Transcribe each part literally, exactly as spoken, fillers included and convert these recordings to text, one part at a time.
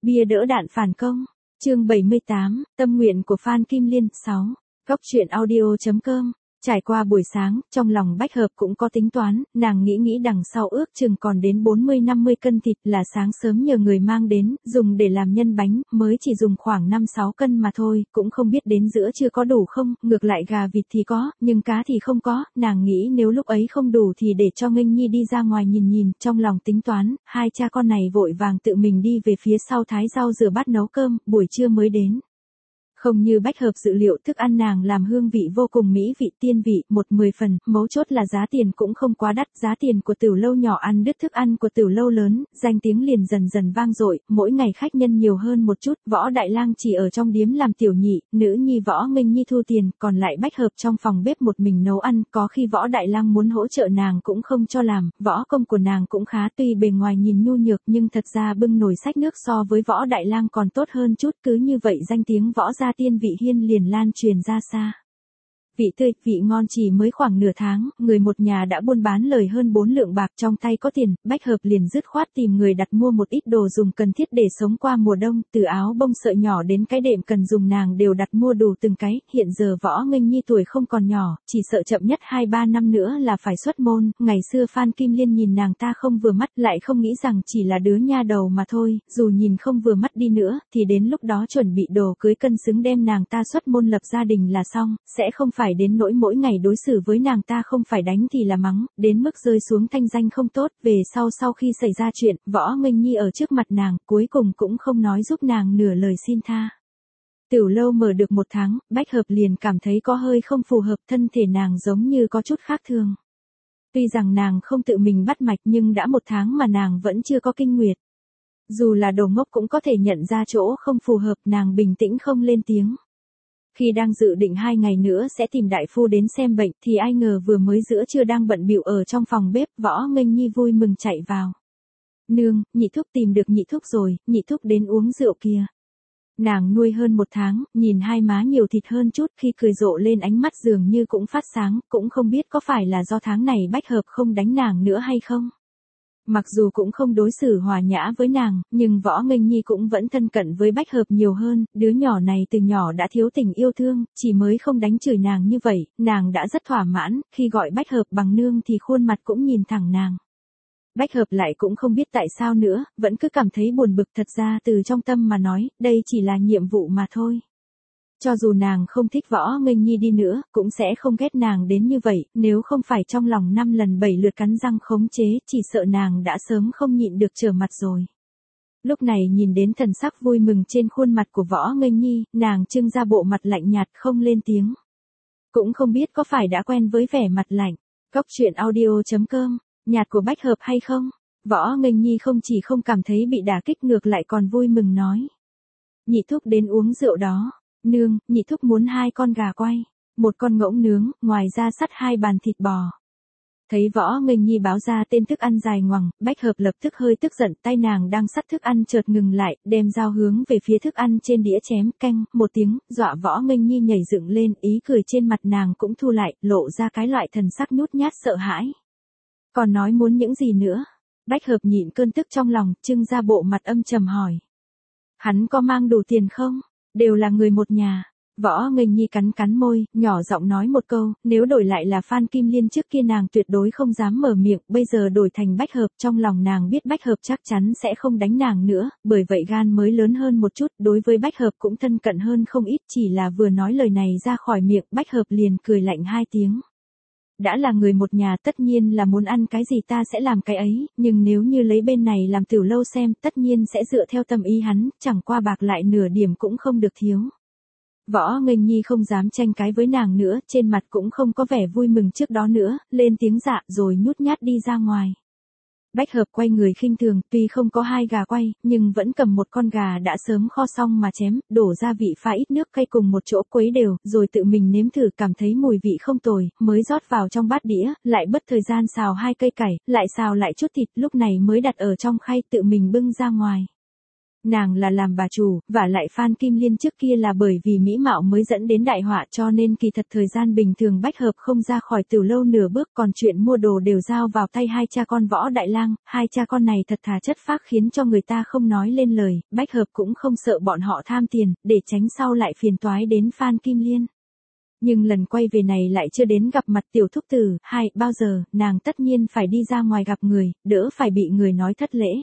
Bia đỡ đạn phản công. Chương bảy mươi tám, tâm nguyện của Phan Kim Liên. sáu. Góc truyện audio chấm com. Trải qua buổi sáng, trong lòng Bách Hợp cũng có tính toán, nàng nghĩ nghĩ đằng sau ước chừng còn đến bốn mươi năm mươi cân thịt là sáng sớm nhờ người mang đến, dùng để làm nhân bánh, mới chỉ dùng khoảng năm sáu cân mà thôi, cũng không biết đến giữa chưa có đủ không, ngược lại gà vịt thì có, nhưng cá thì không có, nàng nghĩ nếu lúc ấy không đủ thì để cho Nghênh Nhi đi ra ngoài nhìn nhìn, trong lòng tính toán, hai cha con này vội vàng tự mình đi về phía sau thái rau rửa bát nấu cơm, buổi trưa mới đến. Không như Bách Hợp dự liệu, thức ăn nàng làm hương vị vô cùng mỹ vị tiên vị, một mười phần, mấu chốt là giá tiền cũng không quá đắt, giá tiền của Tửu lâu nhỏ ăn đứt thức ăn của Tửu lâu lớn, danh tiếng liền dần dần vang dội, mỗi ngày khách nhân nhiều hơn một chút, Võ Đại Lang chỉ ở trong điếm làm tiểu nhị, nữ nhi Võ Nghênh Nhi thu tiền, còn lại Bách Hợp trong phòng bếp một mình nấu ăn, có khi Võ Đại Lang muốn hỗ trợ nàng cũng không cho làm, võ công của nàng cũng khá, tuy bề ngoài nhìn nhu nhược nhưng thật ra bưng nồi xách nước so với Võ Đại Lang còn tốt hơn chút, cứ như vậy danh tiếng Võ gia tiên vị hiên liền lan truyền ra xa. Vị tươi, vị ngon chỉ mới khoảng nửa tháng, người một nhà đã buôn bán lời hơn bốn lượng bạc, trong tay có tiền, Bách Hợp liền dứt khoát tìm người đặt mua một ít đồ dùng cần thiết để sống qua mùa đông, từ áo bông sợi nhỏ đến cái đệm cần dùng nàng đều đặt mua đủ từng cái, hiện giờ Võ Nghênh Nhi tuổi không còn nhỏ, chỉ sợ chậm nhất hai ba năm nữa là phải xuất môn, ngày xưa Phan Kim Liên nhìn nàng ta không vừa mắt, lại không nghĩ rằng chỉ là đứa nha đầu mà thôi, dù nhìn không vừa mắt đi nữa, thì đến lúc đó chuẩn bị đồ cưới cân xứng đem nàng ta xuất môn lập gia đình là xong, sẽ không phải phải đến nỗi mỗi ngày đối xử với nàng ta không phải đánh thì là mắng, đến mức rơi xuống thanh danh không tốt, về sau sau khi xảy ra chuyện, Võ Nghênh Nhi ở trước mặt nàng, cuối cùng cũng không nói giúp nàng nửa lời xin tha. Tửu lâu mở được một tháng, Bách Hợp liền cảm thấy có hơi không phù hợp, thân thể nàng giống như có chút khác thường. Tuy rằng nàng không tự mình bắt mạch nhưng đã một tháng mà nàng vẫn chưa có kinh nguyệt. Dù là đồ ngốc cũng có thể nhận ra chỗ không phù hợp, nàng bình tĩnh không lên tiếng. Khi đang dự định hai ngày nữa sẽ tìm đại phu đến xem bệnh thì ai ngờ vừa mới giữa trưa đang bận bịu ở trong phòng bếp, Võ Nghênh Nhi vui mừng chạy vào. Nương, nhị thúc tìm được nhị thúc rồi, nhị thúc đến uống rượu kìa. Nàng nuôi hơn một tháng, nhìn hai má nhiều thịt hơn chút, khi cười rộ lên ánh mắt dường như cũng phát sáng, cũng không biết có phải là do tháng này Bách Hợp không đánh nàng nữa hay không. Mặc dù cũng không đối xử hòa nhã với nàng, nhưng Võ Nghênh Nhi cũng vẫn thân cận với Bách Hợp nhiều hơn, đứa nhỏ này từ nhỏ đã thiếu tình yêu thương, chỉ mới không đánh chửi nàng như vậy, nàng đã rất thỏa mãn, khi gọi Bách Hợp bằng nương thì khuôn mặt cũng nhìn thẳng nàng. Bách Hợp lại cũng không biết tại sao nữa, vẫn cứ cảm thấy buồn bực, thật ra từ trong tâm mà nói, đây chỉ là nhiệm vụ mà thôi. Cho dù nàng không thích Võ Nghênh Nhi đi nữa, cũng sẽ không ghét nàng đến như vậy, nếu không phải trong lòng năm lần bảy lượt cắn răng khống chế, chỉ sợ nàng đã sớm không nhịn được trở mặt rồi. Lúc này nhìn đến thần sắc vui mừng trên khuôn mặt của Võ Nghênh Nhi, nàng trưng ra bộ mặt lạnh nhạt không lên tiếng. Cũng không biết có phải đã quen với vẻ mặt lạnh. Góc truyện audio chấm com, nhạt của Bách Hợp hay không? Võ Nghênh Nhi không chỉ không cảm thấy bị đả kích ngược lại còn vui mừng nói. Nhị thúc đến uống rượu đó. Nương, nhị thúc muốn hai con gà quay, một con ngỗng nướng, ngoài ra sắt hai bàn thịt bò. Thấy Võ Nghênh Nhi báo ra tên thức ăn dài ngoằng, Bách Hợp lập tức hơi tức giận, tay nàng đang sắt thức ăn chợt ngừng lại, đem dao hướng về phía thức ăn trên đĩa chém, canh, một tiếng, dọa Võ Nghênh Nhi nhảy dựng lên, ý cười trên mặt nàng cũng thu lại, lộ ra cái loại thần sắc nhút nhát sợ hãi. Còn nói muốn những gì nữa? Bách Hợp nhịn cơn tức trong lòng, trưng ra bộ mặt âm trầm hỏi. Hắn có mang đủ tiền không? Đều là người một nhà. Võ Nghênh Nhi cắn cắn môi, nhỏ giọng nói một câu, nếu đổi lại là Phan Kim Liên trước kia nàng tuyệt đối không dám mở miệng, bây giờ đổi thành Bách Hợp, trong lòng nàng biết Bách Hợp chắc chắn sẽ không đánh nàng nữa, bởi vậy gan mới lớn hơn một chút, đối với Bách Hợp cũng thân cận hơn không ít, chỉ là vừa nói lời này ra khỏi miệng, Bách Hợp liền cười lạnh hai tiếng. Đã là người một nhà tất nhiên là muốn ăn cái gì ta sẽ làm cái ấy, nhưng nếu như lấy bên này làm Tửu lâu xem, tất nhiên sẽ dựa theo tâm ý hắn, chẳng qua bạc lại nửa điểm cũng không được thiếu. Võ Nghênh Nhi không dám tranh cái với nàng nữa, trên mặt cũng không có vẻ vui mừng trước đó nữa, lên tiếng dạ rồi nhút nhát đi ra ngoài. Bách Hợp quay người khinh thường, tuy không có hai gà quay, nhưng vẫn cầm một con gà đã sớm kho xong mà chém, đổ gia vị pha ít nước cay cùng một chỗ quấy đều, rồi tự mình nếm thử cảm thấy mùi vị không tồi, mới rót vào trong bát đĩa, lại bất thời gian xào hai cây cải, lại xào lại chút thịt, lúc này mới đặt ở trong khay tự mình bưng ra ngoài. Nàng là làm bà chủ, và lại Phan Kim Liên trước kia là bởi vì mỹ mạo mới dẫn đến đại họa, cho nên kỳ thật thời gian bình thường Bách Hợp không ra khỏi Tiểu Lâu nửa bước, còn chuyện mua đồ đều giao vào tay hai cha con Võ Đại Lang, hai cha con này thật thà chất phác khiến cho người ta không nói lên lời, Bách Hợp cũng không sợ bọn họ tham tiền, để tránh sau lại phiền toái đến Phan Kim Liên. Nhưng lần quay về này lại chưa đến gặp mặt tiểu thúc tử, hai, bao giờ, nàng tất nhiên phải đi ra ngoài gặp người, đỡ phải bị người nói thất lễ.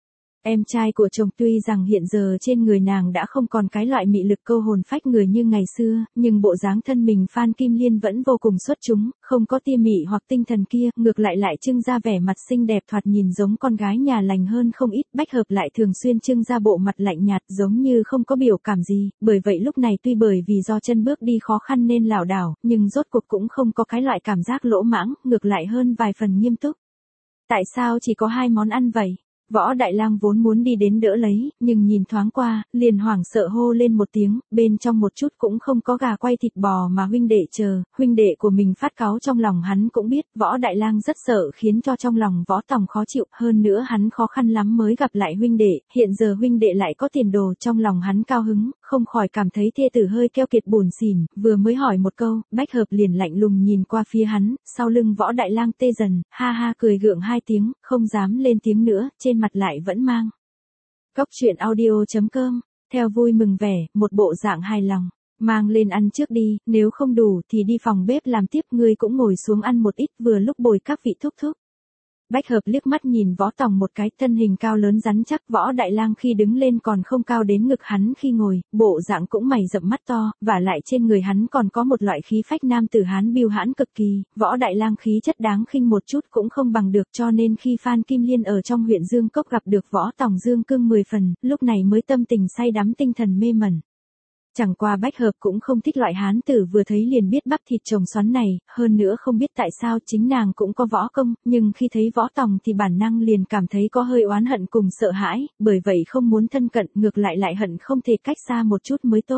Em trai của chồng tuy rằng hiện giờ trên người nàng đã không còn cái loại mị lực câu hồn phách người như ngày xưa, nhưng bộ dáng thân mình Phan Kim Liên vẫn vô cùng xuất chúng, không có tia mị hoặc tinh thần kia, ngược lại lại trưng ra vẻ mặt xinh đẹp thoạt nhìn giống con gái nhà lành hơn không ít. Bách Hợp lại thường xuyên trưng ra bộ mặt lạnh nhạt giống như không có biểu cảm gì, bởi vậy lúc này tuy bởi vì do chân bước đi khó khăn nên lảo đảo, nhưng rốt cuộc cũng không có cái loại cảm giác lỗ mãng, ngược lại hơn vài phần nghiêm túc. Tại sao chỉ có hai món ăn vậy? Võ Đại Lang vốn muốn đi đến đỡ lấy, nhưng nhìn thoáng qua, liền hoảng sợ hô lên một tiếng, bên trong một chút cũng không có gà quay thịt bò mà huynh đệ chờ, huynh đệ của mình phát cáu trong lòng hắn cũng biết, Võ Đại Lang rất sợ khiến cho trong lòng Võ Tòng khó chịu, hơn nữa hắn khó khăn lắm mới gặp lại huynh đệ, hiện giờ huynh đệ lại có tiền đồ, trong lòng hắn cao hứng, không khỏi cảm thấy thê tử hơi keo kiệt buồn xỉn, vừa mới hỏi một câu, Bách Hợp liền lạnh lùng nhìn qua phía hắn, sau lưng Võ Đại Lang tê dần, ha ha cười gượng hai tiếng, không dám lên tiếng nữa, trên mặt lại vẫn mang. Cốc truyện audio chấm com, theo vui mừng vẻ, một bộ dạng hài lòng, mang lên ăn trước đi, nếu không đủ thì đi phòng bếp làm tiếp, ngươi cũng ngồi xuống ăn một ít vừa lúc bồi các vị thúc thúc. Bách Hợp liếc mắt nhìn Võ Tòng một cái, thân hình cao lớn rắn chắc, Võ Đại Lang khi đứng lên còn không cao đến ngực hắn khi ngồi, bộ dạng cũng mày rậm mắt to, và lại trên người hắn còn có một loại khí phách nam tử hán biêu hãn cực kỳ, Võ Đại Lang khí chất đáng khinh một chút cũng không bằng được, cho nên khi Phan Kim Liên ở trong huyện Dương Cốc gặp được Võ Tòng dương cương mười phần, lúc này mới tâm tình say đắm tinh thần mê mẩn. Chẳng qua Bách Hợp cũng không thích loại hán tử vừa thấy liền biết bắp thịt chồng xoắn này, hơn nữa không biết tại sao chính nàng cũng có võ công, nhưng khi thấy Võ Tòng thì bản năng liền cảm thấy có hơi oán hận cùng sợ hãi, bởi vậy không muốn thân cận, ngược lại lại hận không thể cách xa một chút mới tốt.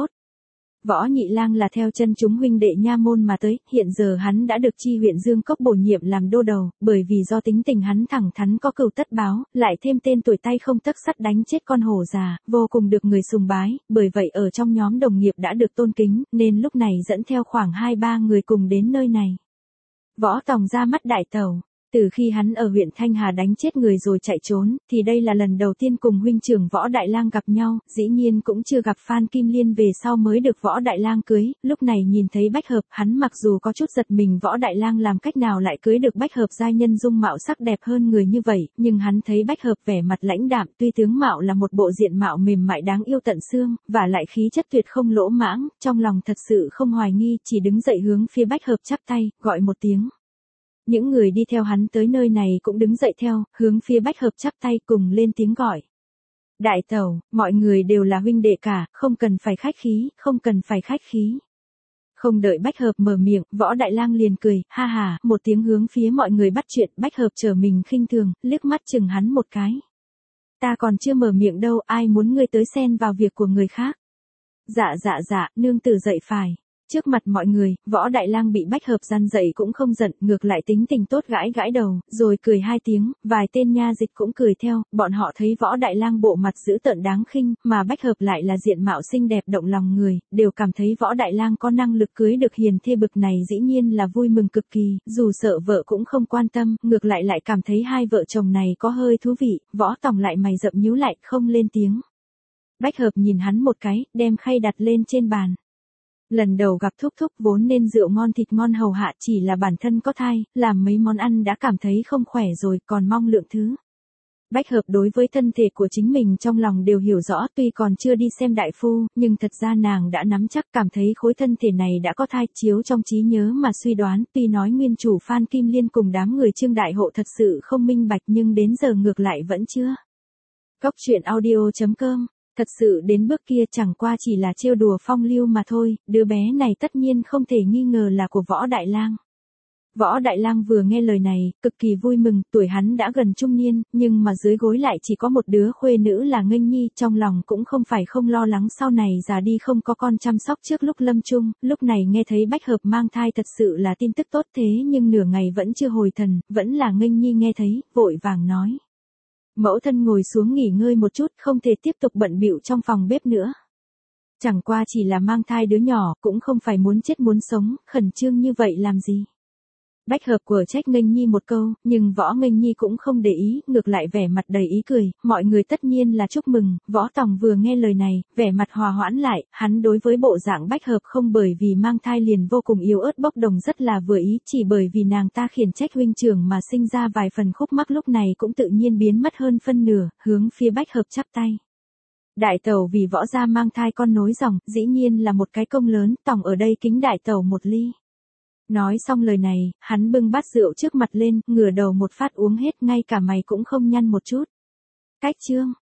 Võ Nhị Lang là theo chân chúng huynh đệ nha môn mà tới, hiện giờ hắn đã được chi huyện Dương Cốc bổ nhiệm làm đô đầu, bởi vì do tính tình hắn thẳng thắn có cừu tất báo, lại thêm tên tuổi tay không tấc sắt đánh chết con hổ già, vô cùng được người sùng bái, bởi vậy ở trong nhóm đồng nghiệp đã được tôn kính, nên lúc này dẫn theo khoảng hai ba người cùng đến nơi này. Võ Tòng ra mắt đại tẩu. Từ khi hắn ở huyện Thanh Hà đánh chết người rồi chạy trốn, thì đây là lần đầu tiên cùng huynh trưởng Võ Đại Lang gặp nhau, dĩ nhiên cũng chưa gặp Phan Kim Liên về sau mới được Võ Đại Lang cưới, lúc này nhìn thấy Bách Hợp, hắn mặc dù có chút giật mình Võ Đại Lang làm cách nào lại cưới được Bách Hợp giai nhân dung mạo sắc đẹp hơn người như vậy, nhưng hắn thấy Bách Hợp vẻ mặt lãnh đạm, tuy tướng mạo là một bộ diện mạo mềm mại đáng yêu tận xương, và lại khí chất tuyệt không lỗ mãng, trong lòng thật sự không hoài nghi, chỉ đứng dậy hướng phía Bách Hợp chắp tay, gọi một tiếng. Những người đi theo hắn tới nơi này cũng đứng dậy theo, hướng phía Bách Hợp chắp tay cùng lên tiếng gọi. Đại tẩu, mọi người đều là huynh đệ cả, không cần phải khách khí, không cần phải khách khí. Không đợi Bách Hợp mở miệng, Võ Đại Lang liền cười, ha ha, một tiếng hướng phía mọi người bắt chuyện, Bách Hợp trở mình khinh thường, liếc mắt chừng hắn một cái. Ta còn chưa mở miệng đâu, ai muốn ngươi tới xen vào việc của người khác. Dạ dạ dạ, nương tử dậy phải. Trước mặt mọi người, Võ Đại Lang bị Bách Hợp gian dậy cũng không giận, ngược lại tính tình tốt gãi gãi đầu, rồi cười hai tiếng, vài tên nha dịch cũng cười theo, bọn họ thấy Võ Đại Lang bộ mặt dữ tợn đáng khinh, mà Bách Hợp lại là diện mạo xinh đẹp động lòng người, đều cảm thấy Võ Đại Lang có năng lực cưới được hiền thê bực này dĩ nhiên là vui mừng cực kỳ, dù sợ vợ cũng không quan tâm, ngược lại lại cảm thấy hai vợ chồng này có hơi thú vị, Võ Tòng lại mày rậm nhíu lại, không lên tiếng. Bách Hợp nhìn hắn một cái, đem khay đặt lên trên bàn. Lần đầu gặp thúc thúc vốn nên rượu ngon thịt ngon hầu hạ, chỉ là bản thân có thai, làm mấy món ăn đã cảm thấy không khỏe rồi, còn mong lượng thứ. Bách Hợp đối với thân thể của chính mình trong lòng đều hiểu rõ, tuy còn chưa đi xem đại phu, nhưng thật ra nàng đã nắm chắc, cảm thấy khối thân thể này đã có thai, chiếu trong trí nhớ mà suy đoán, tuy nói nguyên chủ Phan Kim Liên cùng đám người Trương Đại Hộ thật sự không minh bạch nhưng đến giờ ngược lại vẫn chưa. Cốc truyện audio chấm com. Thật sự đến bước kia chẳng qua chỉ là trêu đùa phong lưu mà thôi, đứa bé này tất nhiên không thể nghi ngờ là của Võ Đại Lang. Võ Đại Lang vừa nghe lời này, cực kỳ vui mừng, tuổi hắn đã gần trung niên, nhưng mà dưới gối lại chỉ có một đứa khuê nữ là Nghênh Nhi, trong lòng cũng không phải không lo lắng sau này già đi không có con chăm sóc trước lúc lâm chung, lúc này nghe thấy Bách Hợp mang thai thật sự là tin tức tốt thế nhưng nửa ngày vẫn chưa hồi thần, vẫn là Nghênh Nhi nghe thấy, vội vàng nói. Mẫu thân ngồi xuống nghỉ ngơi một chút, không thể tiếp tục bận bịu trong phòng bếp nữa. Chẳng qua chỉ là mang thai đứa nhỏ, cũng không phải muốn chết muốn sống, khẩn trương như vậy làm gì. Bách Hợp của trách Nghênh Nhi một câu, nhưng Võ Nghênh Nhi cũng không để ý, ngược lại vẻ mặt đầy ý cười, mọi người tất nhiên là chúc mừng. Võ Tòng vừa nghe lời này, vẻ mặt hòa hoãn lại, hắn đối với bộ dạng Bách Hợp không bởi vì mang thai liền vô cùng yếu ớt bốc đồng rất là vừa ý, chỉ bởi vì nàng ta khiển trách huynh trưởng mà sinh ra vài phần khúc mắc lúc này cũng tự nhiên biến mất hơn phân nửa, hướng phía Bách Hợp chắp tay. Đại tẩu vì Võ gia mang thai con nối dòng, dĩ nhiên là một cái công lớn, Tòng ở đây kính đại tẩu một ly. Nói xong lời này, hắn bưng bát rượu trước mặt lên, ngửa đầu một phát uống hết, ngay cả mày cũng không nhăn một chút. Cách chương